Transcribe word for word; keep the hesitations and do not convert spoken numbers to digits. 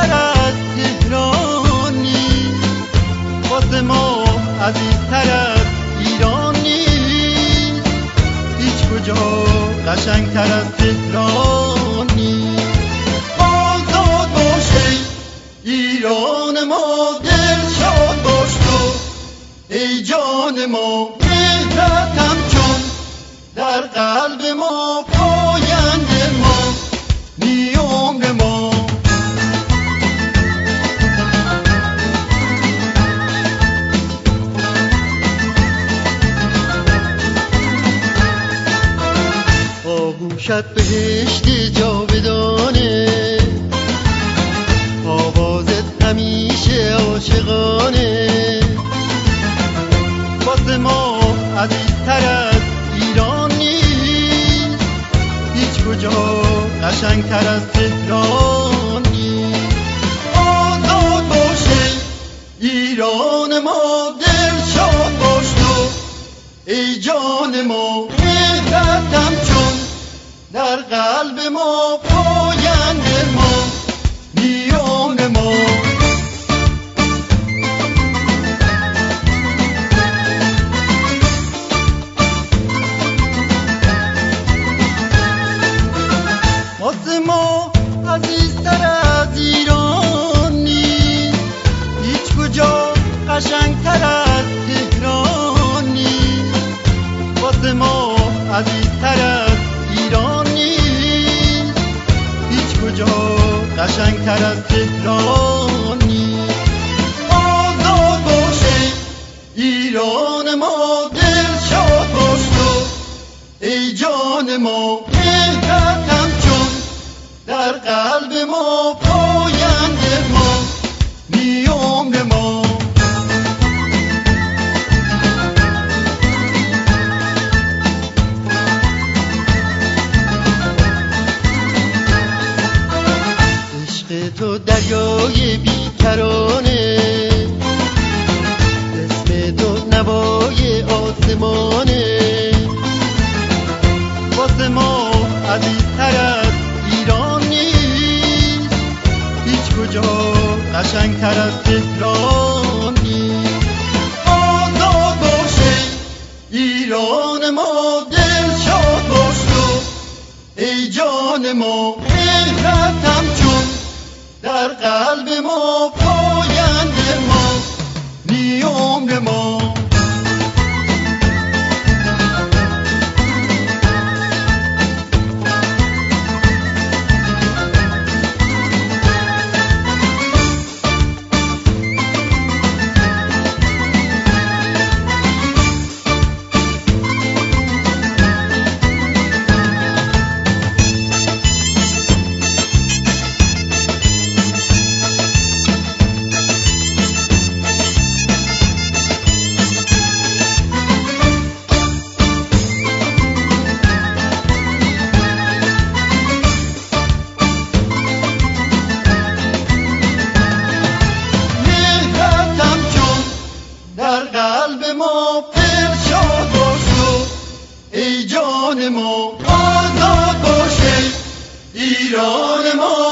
قشنگتر از تهران نیست، واسه ما عزیزتر از ایران نیست، هیچ کجا قشنگتر از تهران نیست. آزاد باشه ایران ما، دل شاد باش تو ای جان ما، مهرت همچون در قلب ما، پاینده ما نی عمر ما. آغوشت بهشت جاودانه، آوازت همیشه عاشقانه، واسه ما عزیزتر از ایران نیست، هیچ کجا قشنگتر از تهران نیست. آزاد باشه ایران ما، دل شاد باش تو ای جان ما، مهرت همچون در قلب ما، پاینده ما نی عمر ما. واسه ما عزیزتر از ایران نیست، هیچ کجا قشنگتر از تهران نیست، واسه ما عزیزتر از ایران نیست، هیچ کجا قشنگتر از تهران نیست. آزاد باشه ایران ما، دل شاد باش تو ای جان ما، مهرت همچون در قلب ما، پاینده ما نی عمر ما. عشق تو دریای بیکرانه، اسم تو نوای آسمانه، واسه ما عزیزتر از ایران نیست، هیچ کجا قشنگتر از تهران نیست. آزاد باشه ایران ما، دل شاد باش تو ای جان ما، مهرت همچون در قلب ما، پاینده ما نی عمر ما. قلب ما دل شاد باش تو ای جان ما، آزاد باشه ایران ما.